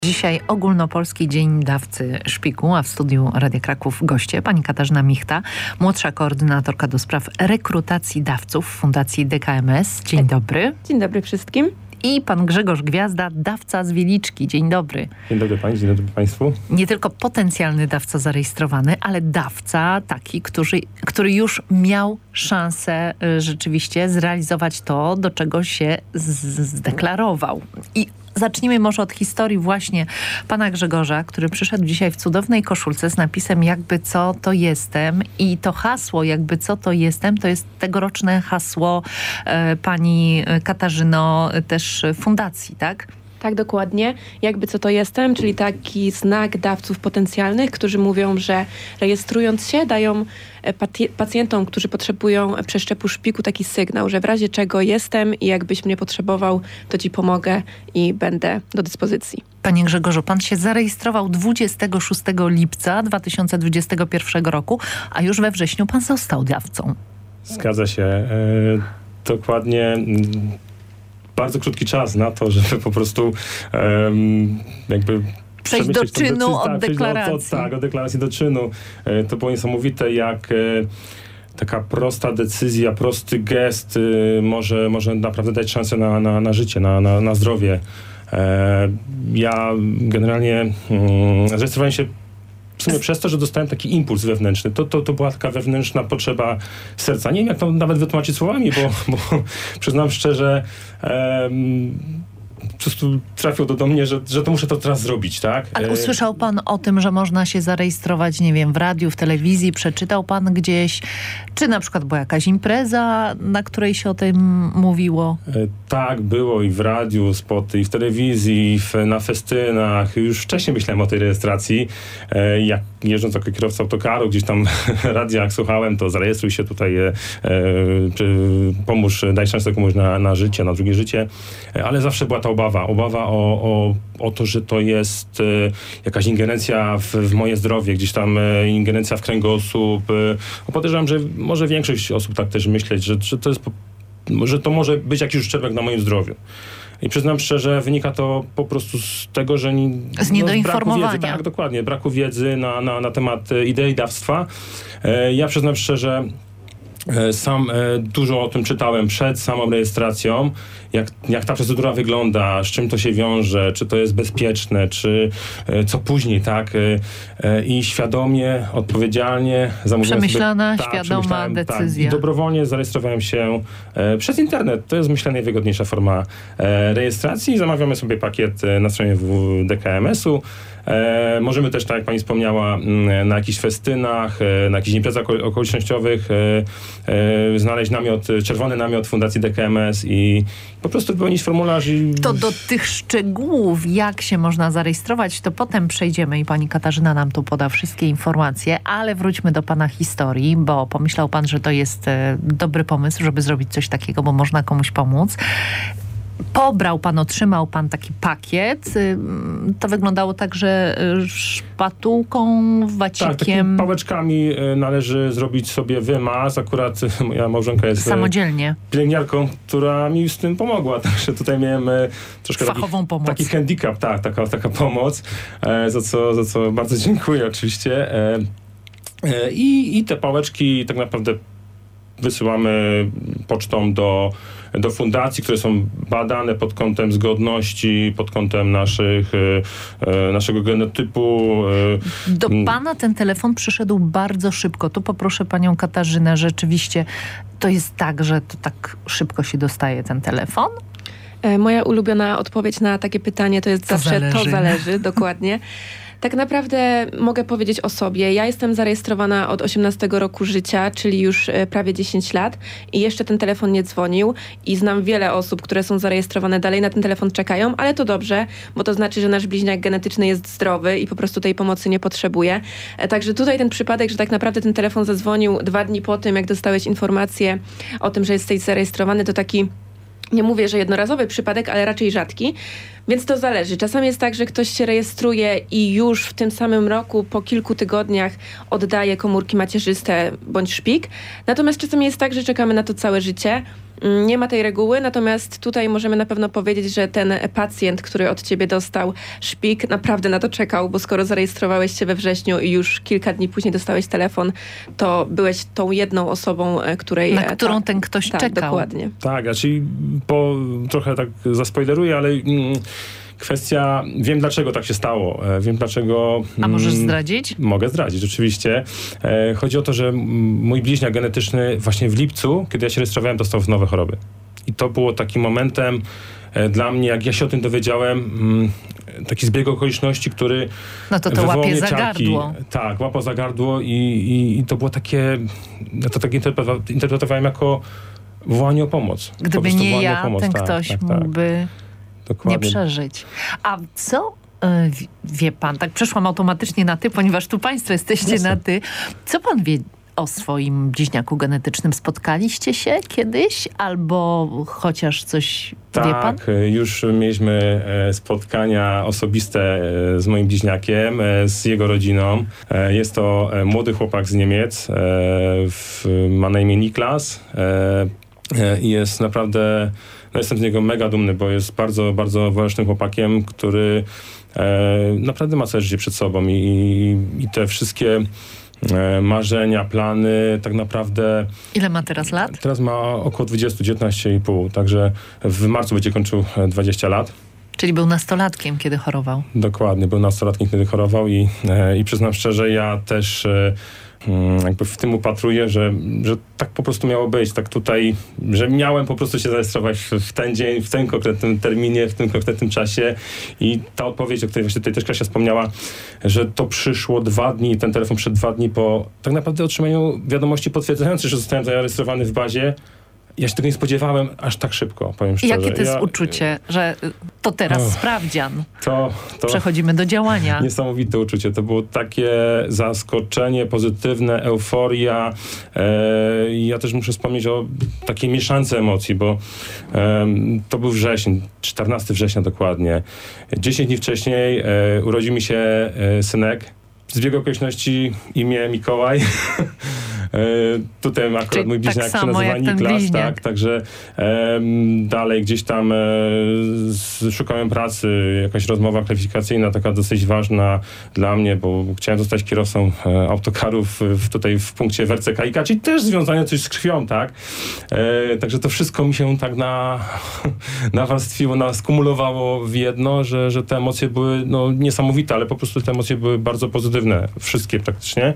Dzisiaj ogólnopolski dzień dawcy szpiku, a w studiu Radia Kraków goście pani Katarzyna Michta, młodsza koordynatorka do spraw rekrutacji dawców w Fundacji DKMS. Dzień dobry. Dzień dobry wszystkim. I pan Grzegorz Gwiazda, dawca z Wieliczki. Dzień dobry. Dzień dobry pani, dzień dobry państwu. Nie tylko potencjalny dawca zarejestrowany, ale dawca taki, który już miał szansę rzeczywiście zrealizować to, do czego się zdeklarował. I zacznijmy może od historii właśnie pana Grzegorza, który przyszedł dzisiaj w cudownej koszulce z napisem "Jakby co, to jestem". I to hasło "Jakby co, to jestem" to jest tegoroczne hasło pani Katarzyno też fundacji, tak? Tak, dokładnie. Jakby co to jestem, czyli taki znak dawców potencjalnych, którzy mówią, że rejestrując się dają pacjentom, którzy potrzebują przeszczepu szpiku, taki sygnał, że w razie czego jestem i jakbyś mnie potrzebował, to ci pomogę i będę do dyspozycji. Panie Grzegorzu, pan się zarejestrował 26 lipca 2021 roku, a już we wrześniu pan został dawcą. Zgadza się. Dokładnie bardzo krótki czas na to, żeby po prostu jakby przejść do czynu od deklaracji. Od deklaracji do czynu. To było niesamowite, jak taka prosta decyzja, prosty gest może naprawdę dać szansę na życie, na zdrowie. Ja generalnie zarejestrowałem się w sumie przez to, że dostałem taki impuls wewnętrzny. To była taka wewnętrzna potrzeba serca. Nie wiem, jak to nawet wytłumaczyć słowami, bo przyznam szczerze, po prostu trafiło do mnie, że to muszę to teraz zrobić, tak? Ale usłyszał pan o tym, że można się zarejestrować, nie wiem, w radiu, w telewizji, przeczytał pan gdzieś, czy na przykład była jakaś impreza, na której się o tym mówiło? Tak, było i w radiu, spoty, i w telewizji, na festynach. Już wcześniej myślałem o tej rejestracji. Jak jeżdżąc jako kierowca autokaru, gdzieś tam radia jak słuchałem, to zarejestruj się tutaj, pomóż, daj szansę komuś na życie, na drugie życie. Ale zawsze była ta obawa o to, że to jest jakaś ingerencja w moje zdrowie, gdzieś tam ingerencja w kręgosłup. Podejrzewam, że może większość osób tak też myśleć, że to może być jakiś uszczerbek na moim zdrowiu. I przyznam szczerze, wynika to po prostu z tego, że z niedoinformowania. Braku wiedzy, tak, dokładnie, braku wiedzy na temat idei dawstwa. Ja przyznam szczerze, sam dużo o tym czytałem przed samą rejestracją, jak ta procedura wygląda, z czym to się wiąże, czy to jest bezpieczne, czy co później, tak? I świadomie, odpowiedzialnie zamówiłem przemyślana, świadoma decyzja. Tak, i dobrowolnie zarejestrowałem się przez internet. To jest, myślę, najwygodniejsza forma rejestracji. Zamawiamy sobie pakiet na stronie DKMS-u. Możemy też, tak jak pani wspomniała, na jakichś festynach, na jakichś imprezach okolicznościowych znaleźć czerwony namiot Fundacji DKMS i po prostu wypełnić formularz. To do tych szczegółów, jak się można zarejestrować, to potem przejdziemy i pani Katarzyna nam tu poda wszystkie informacje, ale wróćmy do pana historii, bo pomyślał pan, że to jest dobry pomysł, żeby zrobić coś takiego, bo można komuś pomóc. Pobrał pan, otrzymał pan taki pakiet. To wyglądało tak, że szpatułką, wacikiem. Tak, takimi pałeczkami należy zrobić sobie wymaz. Akurat moja małżonka jest samodzielnie pielęgniarką, która mi z tym pomogła. Także tutaj miałem troszkę fachową pomoc. Taki handicap, tak, taka pomoc, za co bardzo dziękuję oczywiście. I te pałeczki tak naprawdę wysyłamy pocztą do fundacji, które są badane pod kątem zgodności, pod kątem naszego genotypu. Do pana ten telefon przyszedł bardzo szybko. Tu poproszę panią Katarzynę. Rzeczywiście to jest tak, że to tak szybko się dostaje ten telefon? Moja ulubiona odpowiedź na takie pytanie to jest to zależy, dokładnie. Tak naprawdę mogę powiedzieć o sobie. Ja jestem zarejestrowana od 18 roku życia, czyli już prawie 10 lat i jeszcze ten telefon nie dzwonił i znam wiele osób, które są zarejestrowane, dalej na ten telefon czekają, ale to dobrze, bo to znaczy, że nasz bliźniak genetyczny jest zdrowy i po prostu tej pomocy nie potrzebuje. Także tutaj ten przypadek, że tak naprawdę ten telefon zadzwonił 2 dni po tym, jak dostałeś informację o tym, że jesteś zarejestrowany, to taki, nie mówię, że jednorazowy przypadek, ale raczej rzadki. Więc to zależy. Czasami jest tak, że ktoś się rejestruje i już w tym samym roku, po kilku tygodniach oddaje komórki macierzyste bądź szpik. Natomiast czasami jest tak, że czekamy na to całe życie. Nie ma tej reguły, natomiast tutaj możemy na pewno powiedzieć, że ten pacjent, który od ciebie dostał szpik, naprawdę na to czekał, bo skoro zarejestrowałeś się we wrześniu i już kilka dni później dostałeś telefon, to byłeś tą jedną osobą, na którą ten ktoś czekał. Dokładnie. Tak, znaczy trochę tak zaspoileruję, ale kwestia, wiem dlaczego tak się stało, wiem dlaczego... A możesz zdradzić? Mogę zdradzić, oczywiście. Chodzi o to, że mój bliźniak genetyczny właśnie w lipcu, kiedy ja się rejestrowałem, dostał nowe choroby. I to było takim momentem dla mnie, jak ja się o tym dowiedziałem, taki zbieg okoliczności, który no to łapie za gardło. Tak, łapał za gardło i to było takie, ja to tak interpretowałem jako wołanie o pomoc. Gdyby nie ja, ten ktoś mógłby nie przeżyć. A co, wie pan, tak przeszłam automatycznie na ty, ponieważ tu państwo jesteście na ty. Co pan wie o swoim bliźniaku genetycznym? Spotkaliście się kiedyś? Albo chociaż coś wie pan? Tak, już mieliśmy spotkania osobiste z moim bliźniakiem, z jego rodziną. Jest to młody chłopak z Niemiec, ma na imię Niklas i jest naprawdę... No jestem z niego mega dumny, bo jest bardzo, bardzo walecznym chłopakiem, który naprawdę ma całe życie przed sobą i te wszystkie marzenia, plany, tak naprawdę... Ile ma teraz lat? Teraz ma około 19,5, także w marcu będzie kończył 20 lat. Czyli był nastolatkiem, kiedy chorował. Dokładnie, był nastolatkiem, kiedy chorował i przyznam szczerze, ja też... jakby w tym upatruję, że tak po prostu miało być, tak tutaj, że miałem po prostu się zarejestrować w ten dzień, w tym konkretnym terminie, w tym konkretnym czasie i ta odpowiedź, o której właśnie tutaj też Kasia wspomniała, że to przyszło 2 dni, ten telefon przed 2 dni po tak naprawdę otrzymaniu wiadomości potwierdzających, że zostałem zarejestrowany w bazie. Ja się tego nie spodziewałem aż tak szybko, powiem szczerze. Jakie to jest uczucie, że to teraz sprawdzian? To przechodzimy do działania. Niesamowite uczucie. To było takie zaskoczenie, pozytywne, euforia. Ja też muszę wspomnieć o takiej mieszance emocji, bo to był wrzesień, 14 września dokładnie. 10 dni wcześniej urodził mi się synek. Zbieg okoliczności imię Mikołaj. Tutaj akurat czyli mój bliźniak się nazywa Niklas, tak, także dalej gdzieś tam szukałem pracy, jakaś rozmowa kwalifikacyjna, taka dosyć ważna dla mnie, bo chciałem zostać kierowcą autokarów tutaj w punkcie w RCKiK, czyli też związane coś z krwią, tak. Także to wszystko mi się tak nawarstwiło, skumulowało w jedno, że te emocje były niesamowite, ale po prostu te emocje były bardzo pozytywne, wszystkie praktycznie.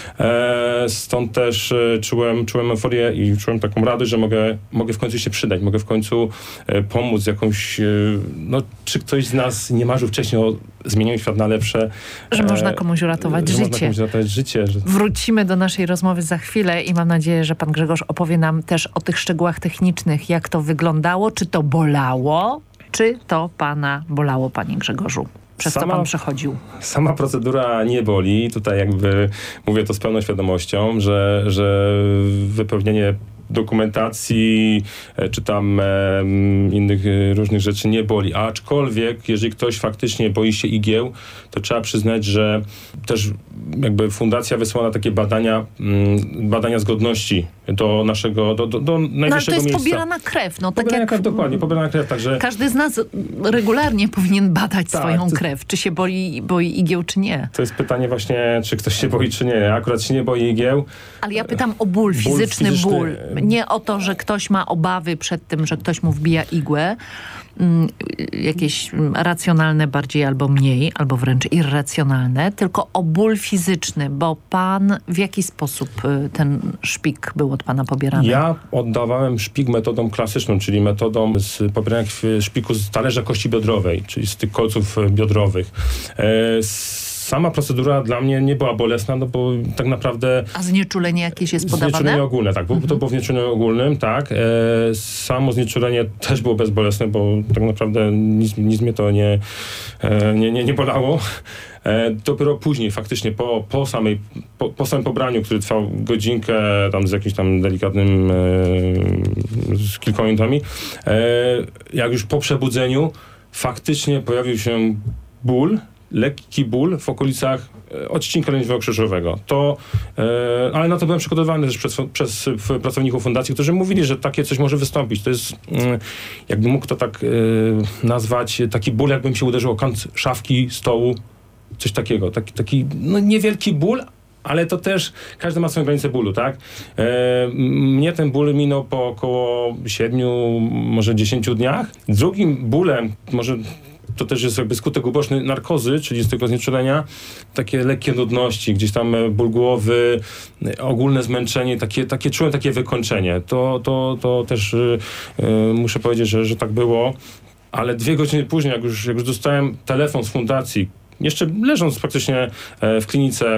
Stąd też czułem euforię i czułem taką radość, że mogę w końcu się przydać, mogę w końcu pomóc jakąś, czy ktoś z nas nie marzył wcześniej o zmienieniu świata na lepsze. Że można komuś uratować życie. Wrócimy do naszej rozmowy za chwilę i mam nadzieję, że pan Grzegorz opowie nam też o tych szczegółach technicznych, jak to wyglądało, czy to bolało, czy to pana bolało, panie Grzegorzu? Przez co pan przechodził? Sama procedura nie boli. Tutaj jakby mówię to z pełną świadomością, że wypełnienie dokumentacji czy tam innych różnych rzeczy nie boli. Aczkolwiek, jeżeli ktoś faktycznie boi się igieł, to trzeba przyznać, że też jakby fundacja wysłała takie badania zgodności do naszego, do najwyższego miejsca. Ale to jest pobierana krew. Pobierana krew, dokładnie, pobierana krew, także... Każdy z nas regularnie powinien badać swoją krew, czy się boi igieł, czy nie. To jest pytanie właśnie, czy ktoś się boi, czy nie. Ja akurat się nie boję igieł. Ale ja pytam o ból, fizyczny ból. Nie o to, że ktoś ma obawy przed tym, że ktoś mu wbija igłę. Jakieś racjonalne bardziej albo mniej, albo wręcz irracjonalne, tylko o ból fizyczny, bo pan w jaki sposób ten szpik był od pana pobierany? Ja oddawałem szpik metodą klasyczną, czyli metodą z pobierania szpiku z talerza kości biodrowej, czyli z tych kolców biodrowych. Sama procedura dla mnie nie była bolesna, bo tak naprawdę... A znieczulenie jakieś jest podawane? Znieczulenie ogólne, tak. To było w znieczuleniu ogólnym, tak. Samo znieczulenie też było bezbolesne, bo tak naprawdę nic mnie to nie bolało. Dopiero później, faktycznie po samym pobraniu, który trwał godzinkę, tam z jakimś tam delikatnym, z kilkoma minutami, jak już po przebudzeniu faktycznie pojawił się ból, lekki ból w okolicach odcinka lędźwioła krzyżowego. Ale na to byłem przygotowany też przez pracowników fundacji, którzy mówili, że takie coś może wystąpić. To jest, jakby mógł to tak nazwać, taki ból, jakbym się uderzył o kant szafki, stołu, coś takiego. Taki niewielki ból, ale to też każdy ma swoją granicę bólu, tak? Mnie ten ból minął po około 7, może 10 dniach. Drugim bólem, może to też jest jakby skutek uboczny narkozy, czyli z tego znieczulenia, takie lekkie nudności, gdzieś tam ból głowy, ogólne zmęczenie, czułem takie wykończenie. To też muszę powiedzieć, że tak było. Ale 2 godziny później, jak już dostałem telefon z fundacji, jeszcze leżąc praktycznie w klinice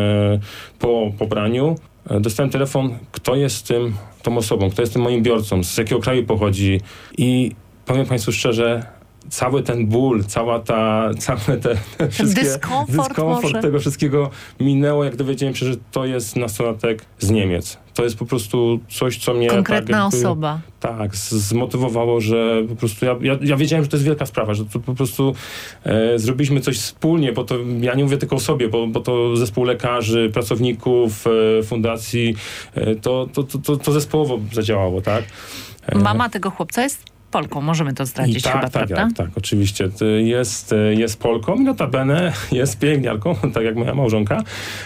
po pobraniu, dostałem telefon, kto jest tą osobą, kto jest tym moim biorcą, z jakiego kraju pochodzi. I powiem Państwu szczerze, cały ten ból, cały te dyskomfort tego wszystkiego minęło, jak dowiedziałem się, że to jest nastolatek z Niemiec. To jest po prostu coś, co mnie... Konkretna osoba. Tak, zmotywowało, że po prostu ja wiedziałem, że to jest wielka sprawa, że to po prostu zrobiliśmy coś wspólnie, bo to ja nie mówię tylko o sobie, bo to zespół lekarzy, pracowników, fundacji, to zespołowo zadziałało, tak? Mama tego chłopca jest Polką, możemy to zdradzić chyba, prawda? Tak, oczywiście. Jest Polką i notabene jest pielęgniarką, tak jak moja małżonka.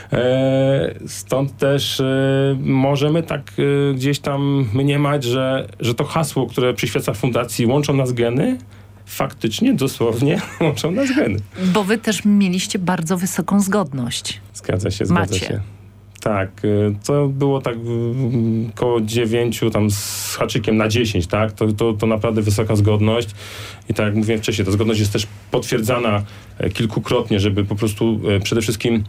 Stąd też możemy tak gdzieś tam mniemać, że to hasło, które przyświeca fundacji "Łączą nas geny", faktycznie, dosłownie łączą nas geny. Bo wy też mieliście bardzo wysoką zgodność. Zgadza się. Tak, to było tak koło 9 tam z haczykiem na 10, tak? To naprawdę wysoka zgodność. I tak jak mówiłem wcześniej, ta zgodność jest też potwierdzana kilkukrotnie, żeby po prostu przede wszystkim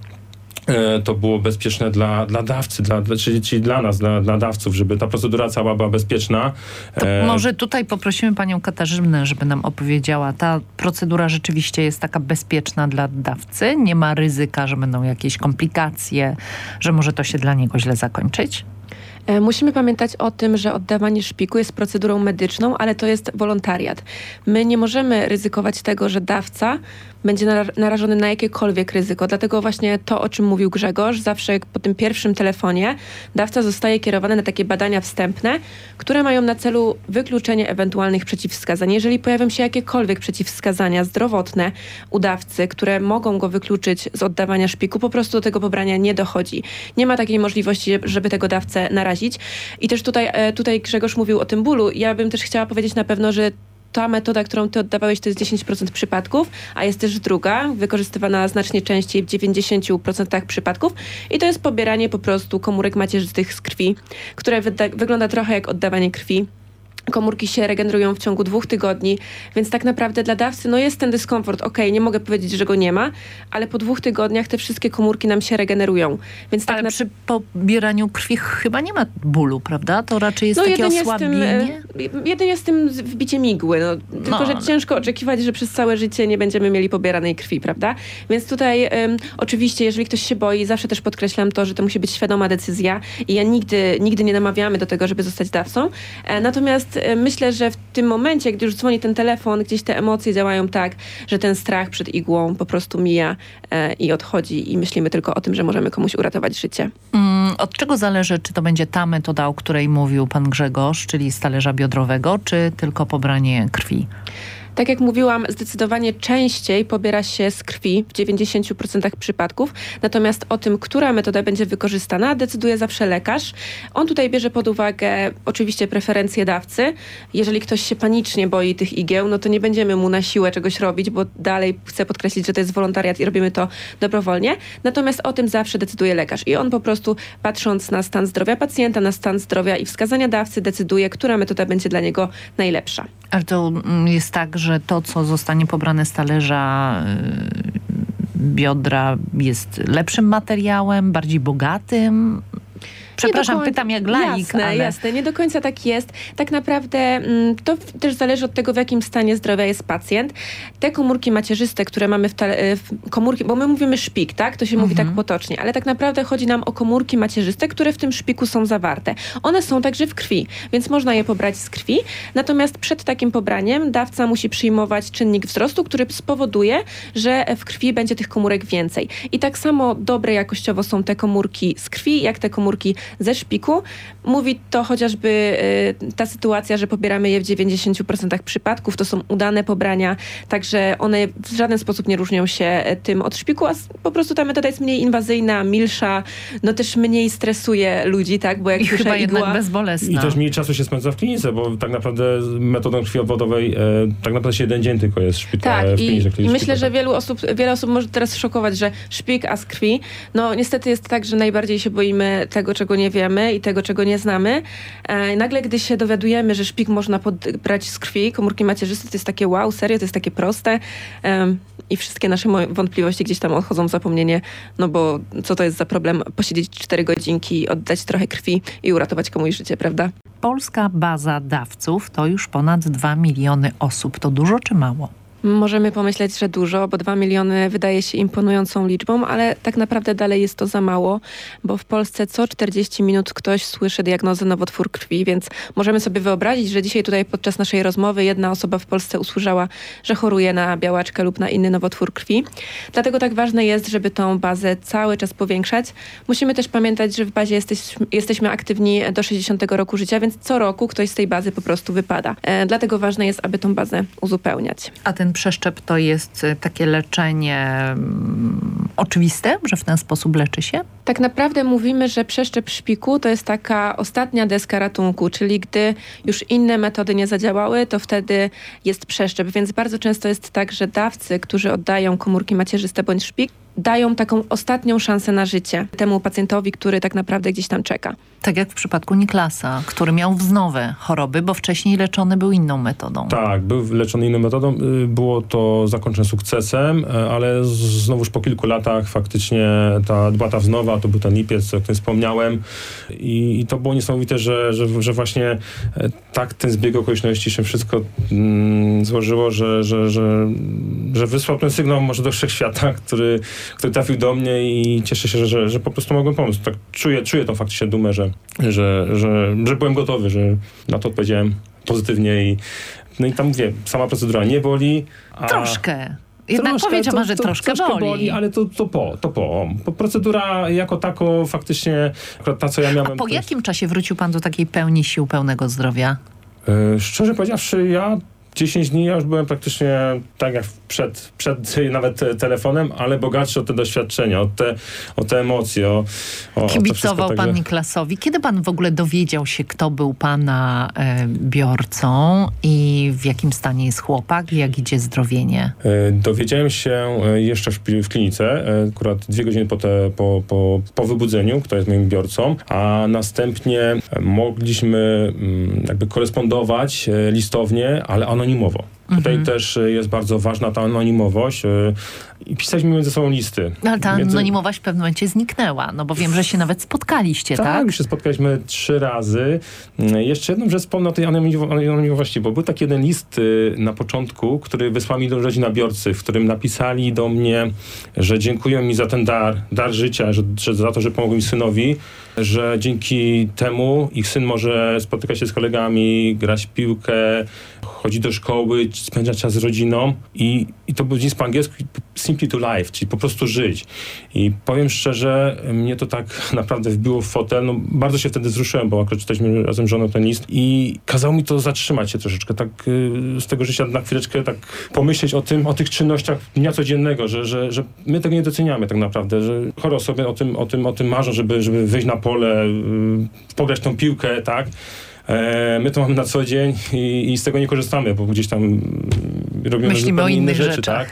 to było bezpieczne dla dawcy, czyli dla nas, dla dawców, żeby ta procedura cała była bezpieczna. To może tutaj poprosimy panią Katarzynę, żeby nam opowiedziała. Ta procedura rzeczywiście jest taka bezpieczna dla dawcy? Nie ma ryzyka, że będą jakieś komplikacje, że może to się dla niego źle zakończyć? Musimy pamiętać o tym, że oddawanie szpiku jest procedurą medyczną, ale to jest wolontariat. My nie możemy ryzykować tego, że dawca będzie narażony na jakiekolwiek ryzyko. Dlatego właśnie to, o czym mówił Grzegorz, zawsze po tym pierwszym telefonie dawca zostaje kierowany na takie badania wstępne, które mają na celu wykluczenie ewentualnych przeciwwskazań. Jeżeli pojawią się jakiekolwiek przeciwwskazania zdrowotne u dawcy, które mogą go wykluczyć z oddawania szpiku, po prostu do tego pobrania nie dochodzi. Nie ma takiej możliwości, żeby tego dawcę narazić. I też tutaj Grzegorz mówił o tym bólu. Ja bym też chciała powiedzieć na pewno, że ta metoda, którą ty oddawałeś, to jest 10% przypadków, a jest też druga, wykorzystywana znacznie częściej w 90% przypadków i to jest pobieranie po prostu komórek macierzystych z krwi, które wygląda trochę jak oddawanie krwi. Komórki się regenerują w ciągu 2 tygodni, więc tak naprawdę dla dawcy jest ten dyskomfort. Okej, nie mogę powiedzieć, że go nie ma, ale po 2 tygodniach te wszystkie komórki nam się regenerują. Więc ale przy pobieraniu krwi chyba nie ma bólu, prawda? To raczej jest takie osłabienie? Jedynie z tym wbiciem igły. Tylko, że ciężko oczekiwać, że przez całe życie nie będziemy mieli pobieranej krwi, prawda? Więc tutaj oczywiście, jeżeli ktoś się boi, zawsze też podkreślam to, że to musi być świadoma decyzja i ja nigdy nie namawiamy do tego, żeby zostać dawcą. Natomiast myślę, że w tym momencie, gdy już dzwoni ten telefon, gdzieś te emocje działają tak, że ten strach przed igłą po prostu mija i odchodzi i myślimy tylko o tym, że możemy komuś uratować życie. Od czego zależy, czy to będzie ta metoda, o której mówił pan Grzegorz, czyli z talerza biodrowego, czy tylko pobranie krwi? Tak jak mówiłam, zdecydowanie częściej pobiera się z krwi w 90% przypadków. Natomiast o tym, która metoda będzie wykorzystana, decyduje zawsze lekarz. On tutaj bierze pod uwagę oczywiście preferencje dawcy. Jeżeli ktoś się panicznie boi tych igieł, to nie będziemy mu na siłę czegoś robić, bo dalej chcę podkreślić, że to jest wolontariat i robimy to dobrowolnie. Natomiast o tym zawsze decyduje lekarz. I on po prostu, patrząc na stan zdrowia pacjenta, na stan zdrowia i wskazania dawcy, decyduje, która metoda będzie dla niego najlepsza. Ale to jest tak, że to, co zostanie pobrane z talerza biodra, jest lepszym materiałem, bardziej bogatym? Przepraszam, pytam jak laik, jasne, jasne, nie do końca tak jest. Tak naprawdę to też zależy od tego, w jakim stanie zdrowia jest pacjent. Te komórki macierzyste, które mamy w komórki, bo my mówimy szpik, tak? To się mówi tak potocznie, ale tak naprawdę chodzi nam o komórki macierzyste, które w tym szpiku są zawarte. One są także w krwi, więc można je pobrać z krwi. Natomiast przed takim pobraniem dawca musi przyjmować czynnik wzrostu, który spowoduje, że w krwi będzie tych komórek więcej. I tak samo dobre jakościowo są te komórki z krwi, jak te komórki ze szpiku. Mówi to chociażby ta sytuacja, że pobieramy je w 90% przypadków. To są udane pobrania, także one w żaden sposób nie różnią się tym od szpiku, a po prostu ta metoda jest mniej inwazyjna, milsza, no też mniej stresuje ludzi, tak? Bo jak i chyba jednak bezbolesna. I też mniej czasu się spędza w klinice, bo tak naprawdę metodą krwi obwodowej tak naprawdę się jeden dzień tylko jest w klinice. I myślę, że wiele osób może teraz szokować, że szpik, a z krwi. No niestety jest tak, że najbardziej się boimy tego, czego nie wiemy i tego, czego nie znamy. Nagle, gdy się dowiadujemy, że szpik można brać z krwi, komórki macierzyste, to jest takie wow, serio, to jest takie proste i wszystkie nasze wątpliwości gdzieś tam odchodzą w zapomnienie, no bo co to jest za problem posiedzieć 4 godzinki, oddać trochę krwi i uratować komuś życie, prawda? Polska baza dawców to już ponad 2 miliony osób. To dużo czy mało? Możemy pomyśleć, że dużo, bo 2 miliony wydaje się imponującą liczbą, ale tak naprawdę dalej jest to za mało, bo w Polsce co 40 minut ktoś słyszy diagnozę nowotwór krwi, więc możemy sobie wyobrazić, że dzisiaj tutaj podczas naszej rozmowy jedna osoba w Polsce usłyszała, że choruje na białaczkę lub na inny nowotwór krwi. Dlatego tak ważne jest, żeby tą bazę cały czas powiększać. Musimy też pamiętać, że w bazie jesteśmy aktywni do 60 roku życia, więc co roku ktoś z tej bazy po prostu wypada. Dlatego ważne jest, aby tą bazę uzupełniać. A ten przeszczep to jest takie leczenie oczywiste, że w ten sposób leczy się? Tak naprawdę mówimy, że przeszczep szpiku to jest taka ostatnia deska ratunku, czyli gdy już inne metody nie zadziałały, to wtedy jest przeszczep. Więc bardzo często jest tak, że dawcy, którzy oddają komórki macierzyste bądź szpik, dają taką ostatnią szansę na życie temu pacjentowi, który tak naprawdę gdzieś tam czeka. Tak jak w przypadku Niklasa, który miał wznowe choroby, bo wcześniej leczony był inną metodą. Tak, był leczony inną metodą. Było to zakończone sukcesem, ale znowuż po kilku latach faktycznie była ta wznowa, to był ten lipiec, o którym wspomniałem. I to było niesamowite, że właśnie tak ten zbieg okoliczności się wszystko złożyło, że wysłał ten sygnał może do wszechświata, który trafił do mnie i cieszę się, że po prostu mogłem pomóc. Tak czuję tą faktycznie dumę, że byłem gotowy, że na to odpowiedziałem pozytywnie no i tam mówię, sama procedura nie boli. Troszkę. Jednak powiedziałam, że troszkę boli. Ale to procedura jako tako faktycznie, akurat ta, co ja miałem... A po jakim czasie wrócił pan do takiej pełni sił, pełnego zdrowia? Szczerze powiedziawszy, 10 dni ja już byłem praktycznie tak jak przed nawet telefonem, ale bogatszy o te doświadczenia, o te emocje. Kibicował pan Niklasowi. Kiedy pan w ogóle dowiedział się, kto był pana biorcą i w jakim stanie jest chłopak i jak idzie zdrowienie? Dowiedziałem się jeszcze w klinice, akurat 2 godziny po wybudzeniu, kto jest moim biorcą, a następnie mogliśmy jakby korespondować listownie, ale anonimowo. Tutaj też jest bardzo ważna ta anonimowość i pisaliśmy między sobą listy. Ale ta anonimowość w pewnym momencie zniknęła, no bo wiem, że się nawet spotkaliście, tak? Tak, już się spotkaliśmy 3 razy. Jeszcze jedną rzecz wspomnę o tej anonimowości, bo był taki jeden list na początku, który wysłał mi do rodzina biorcy, w którym napisali do mnie, że dziękują mi za ten dar życia, że za to, że pomogłem mi synowi, że dzięki temu ich syn może spotykać się z kolegami, grać w piłkę, chodzić do szkoły, spędzać czas z rodziną i to był list po angielsku simply to life, czyli po prostu żyć. I powiem szczerze, mnie to tak naprawdę wbiło w fotel. No, bardzo się wtedy wzruszyłem, bo akurat czytaliśmy razem z żoną ten list i kazało mi to zatrzymać się troszeczkę, tak z tego życia na chwileczkę tak pomyśleć o tych czynnościach dnia codziennego, że my tego nie doceniamy tak naprawdę, że chore osoby o tym marzą, żeby wyjść na pole, pograć tą piłkę, tak? My to mamy na co dzień i z tego nie korzystamy, bo gdzieś tam robimy myślimy o innych inne rzeczy, rzeczach. tak?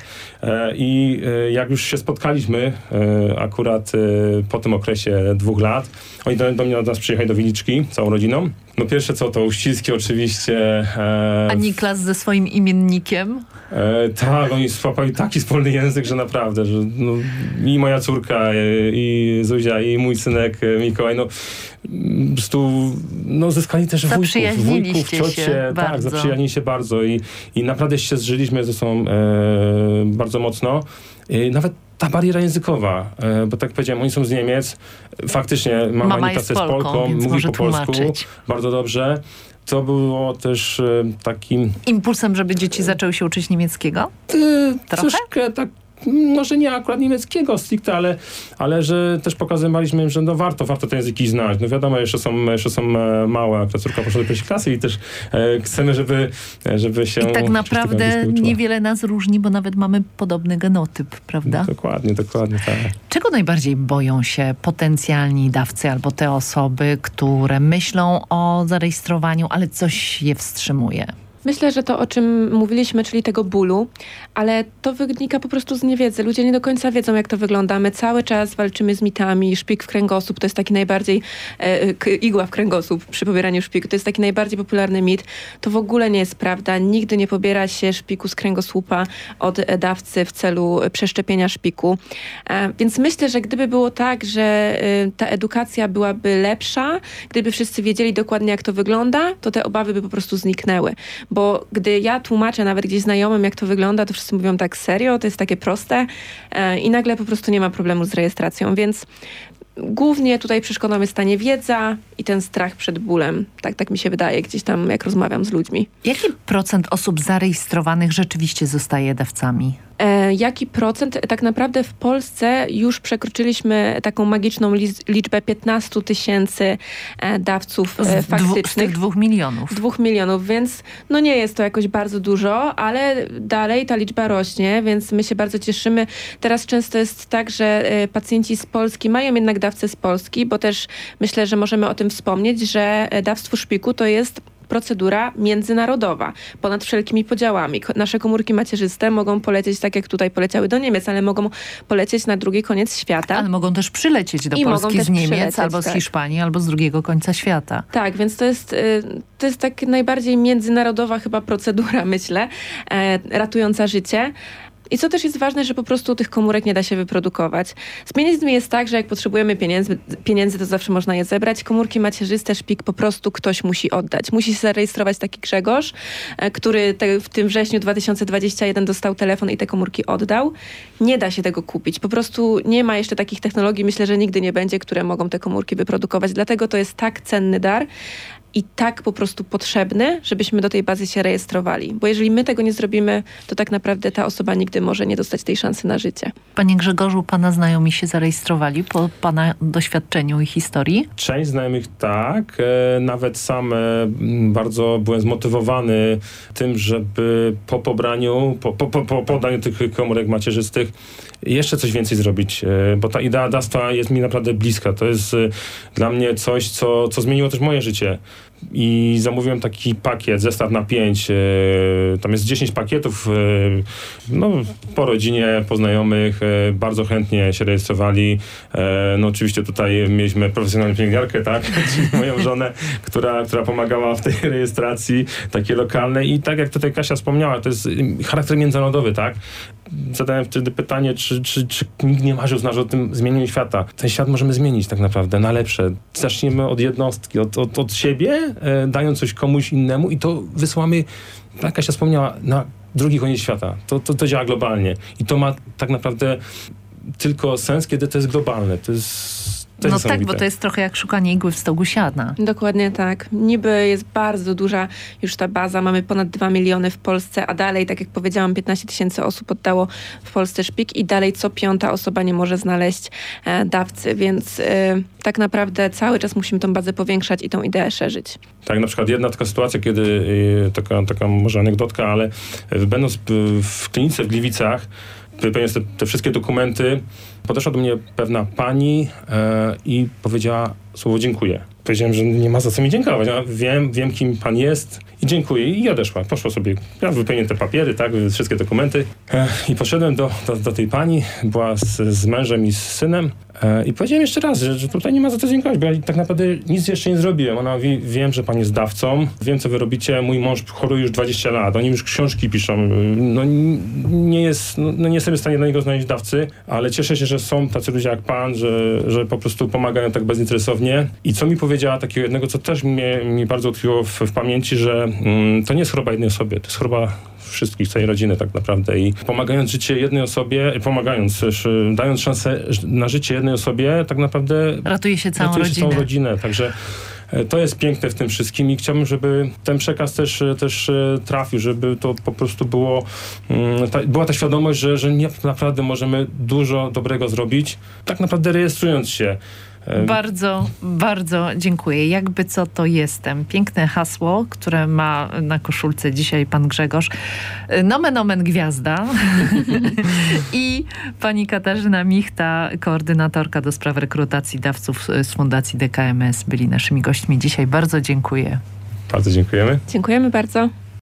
I jak już się spotkaliśmy akurat po tym okresie 2 lat, oni do nas przyjechali do Wiliczki całą rodziną. No pierwsze co, to uściski oczywiście. A Niklas ze swoim imiennikiem? Tak, oni złapali taki wspólny język, że naprawdę, że i moja córka, i Zuzia, i mój synek Mikołaj, po prostu zyskali też wujków, ciocie. Tak, zaprzyjaźnili się bardzo i naprawdę się zżyliśmy ze sobą bardzo mocno. Nawet ta bariera językowa, bo tak powiedziałem, oni są z Niemiec, faktycznie mama Niklas jest Polką, mówi po polsku bardzo dobrze. To było też takim... Impulsem, żeby dzieci zaczęły się uczyć niemieckiego? Troszkę tak, może nie akurat niemieckiego stricte, ale że też pokazywaliśmy, że warto te języki znać. No wiadomo, jeszcze są małe, ta córka poszła do pierwszej klasy i też chcemy, żeby się... I tak naprawdę niewiele nas różni, bo nawet mamy podobny genotyp, prawda? Dokładnie, tak. Czego najbardziej boją się potencjalni dawcy albo te osoby, które myślą o zarejestrowaniu, ale coś je wstrzymuje? Myślę, że to, o czym mówiliśmy, czyli tego bólu, ale to wynika po prostu z niewiedzy. Ludzie nie do końca wiedzą, jak to wygląda. My cały czas walczymy z mitami. Szpik w kręgosłup to jest taki najbardziej... igła w kręgosłup przy pobieraniu szpiku. To jest taki najbardziej popularny mit. To w ogóle nie jest prawda. Nigdy nie pobiera się szpiku z kręgosłupa od dawcy w celu przeszczepienia szpiku. Więc myślę, że gdyby było tak, że ta edukacja byłaby lepsza, gdyby wszyscy wiedzieli dokładnie, jak to wygląda, to te obawy by po prostu zniknęły. Bo gdy ja tłumaczę nawet gdzieś znajomym, jak to wygląda, to wszyscy mówią tak serio, to jest takie proste i nagle po prostu nie ma problemu z rejestracją, więc głównie tutaj przeszkodą jest ta niewiedza i ten strach przed bólem. Tak mi się wydaje gdzieś tam, jak rozmawiam z ludźmi. Jaki procent osób zarejestrowanych rzeczywiście zostaje dawcami? Jaki procent? Tak naprawdę w Polsce już przekroczyliśmy taką magiczną liczbę 15 000 dawców faktycznych. Z tych 2 milionów. 2 milionów, więc nie jest to jakoś bardzo dużo, ale dalej ta liczba rośnie, więc my się bardzo cieszymy. Teraz często jest tak, że pacjenci z Polski mają jednak dawcę z Polski, bo też myślę, że możemy o tym wspomnieć, że dawstwo szpiku to jest procedura międzynarodowa, ponad wszelkimi podziałami. Nasze komórki macierzyste mogą polecieć, tak jak tutaj poleciały do Niemiec, ale mogą polecieć na drugi koniec świata. Ale mogą też przylecieć do Polski z Niemiec, albo z Hiszpanii, albo z drugiego końca świata. Tak, więc to jest tak najbardziej międzynarodowa chyba procedura, myślę, ratująca życie. I co też jest ważne, że po prostu tych komórek nie da się wyprodukować. Z pieniędzmi jest tak, że jak potrzebujemy pieniędzy, to zawsze można je zebrać. Komórki macierzyste, szpik po prostu ktoś musi oddać. Musi się zarejestrować taki Grzegorz, który w tym wrześniu 2021 dostał telefon i te komórki oddał. Nie da się tego kupić. Po prostu nie ma jeszcze takich technologii, myślę, że nigdy nie będzie, które mogą te komórki wyprodukować. Dlatego to jest tak cenny dar i tak po prostu potrzebny, żebyśmy do tej bazy się rejestrowali. Bo jeżeli my tego nie zrobimy, to tak naprawdę ta osoba nigdy może nie dostać tej szansy na życie. Panie Grzegorzu, pana znajomi się zarejestrowali po pana doświadczeniu i historii? Część znajomych tak. Nawet sam bardzo byłem zmotywowany tym, żeby po pobraniu, po podaniu tych komórek macierzystych jeszcze coś więcej zrobić, bo ta idea dawstwa jest mi naprawdę bliska. To jest dla mnie coś, co zmieniło też moje życie. I zamówiłem taki pakiet, zestaw na 5. Tam jest 10 pakietów. Po rodzinie, po znajomych. Bardzo chętnie się rejestrowali. Oczywiście tutaj mieliśmy profesjonalną pielęgniarkę, tak? Czyli moją żonę, która pomagała w tej rejestracji, takiej lokalnej. I tak jak tutaj Kasia wspomniała, to jest charakter międzynarodowy, tak? Zadałem wtedy pytanie, czy nikt nie marzył z nas o tym zmienieniu świata. Ten świat możemy zmienić tak naprawdę na lepsze. Zaczniemy od jednostki, od siebie, dając coś komuś innemu i to wysyłamy, jak Kasia wspomniała, na drugi koniec świata. To działa globalnie. I to ma tak naprawdę tylko sens, kiedy to jest globalne. To jest tak, bo to jest trochę jak szukanie igły w stogu siana. Dokładnie tak. Niby jest bardzo duża już ta baza. Mamy ponad 2 miliony w Polsce, a dalej, tak jak powiedziałam, 15 000 osób oddało w Polsce szpik i dalej co 5. osoba nie może znaleźć dawcy, więc tak naprawdę cały czas musimy tą bazę powiększać i tą ideę szerzyć. Tak, na przykład jedna taka sytuacja, kiedy taka może anegdotka, ale będąc w klinice w Gliwicach, wypełniając te wszystkie dokumenty, podeszła do mnie pewna pani i powiedziała słowo dziękuję. powiedziałem, że nie ma za co mi dziękować. Ja wiem, kim pan jest i dziękuję. I odeszła. Poszła sobie. Ja wypełniłem te papiery, tak, wszystkie dokumenty. I poszedłem do tej pani. Była z mężem i z synem. I powiedziałem jeszcze raz, że tutaj nie ma za co dziękować, bo ja tak naprawdę nic jeszcze nie zrobiłem. Ona mówi, wiem, że pan jest dawcą, wiem, co wy robicie. Mój mąż choruje już 20 lat. Oni już książki piszą. Nie jestem w stanie dla niego znaleźć dawcy, ale cieszę się, że są tacy ludzie jak pan, że po prostu pomagają tak bezinteresownie. I co mi powiedziała takiego jednego, co też mi bardzo utkwiło w pamięci, że to nie jest choroba jednej osoby, to jest choroba wszystkich, całej rodziny tak naprawdę. I pomagając życie jednej osobie, dając szansę na życie jednej osobie, tak naprawdę ratuje się całą rodzinę. Także to jest piękne w tym wszystkim i chciałbym, żeby ten przekaz też trafił, żeby to po prostu była ta świadomość, że naprawdę możemy dużo dobrego zrobić, tak naprawdę rejestrując się. Bardzo, bardzo dziękuję. Jakby co, to jestem. Piękne hasło, które ma na koszulce dzisiaj pan Grzegorz. Nomen omen gwiazda. I pani Katarzyna Michta, koordynatorka do spraw rekrutacji dawców z Fundacji DKMS, byli naszymi gośćmi dzisiaj. Bardzo dziękuję. Bardzo dziękujemy. Dziękujemy bardzo.